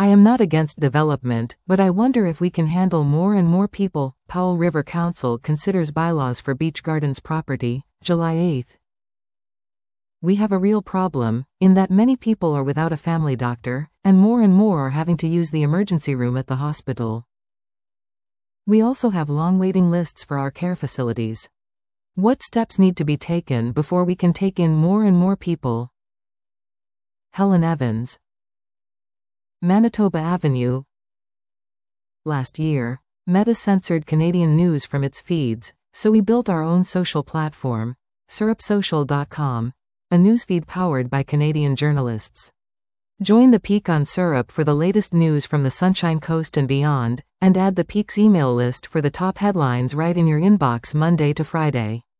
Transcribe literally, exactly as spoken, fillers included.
I am not against development, but I wonder if we can handle more and more people. Powell River Council considers bylaws for Beach Gardens property, July eighth. We have a real problem, in that many people are without a family doctor, and more and more are having to use the emergency room at the hospital. We also have long waiting lists for our care facilities. What steps need to be taken before we can take in more and more people? Helen Evans. Manitoba Avenue. Last year, Meta censored Canadian news from its feeds, so we built our own social platform, syrup social dot com, a newsfeed powered by Canadian journalists. Join the Peak on Syrup for the latest news from the Sunshine Coast and beyond, and add the Peak's email list for the top headlines right in your inbox Monday to Friday.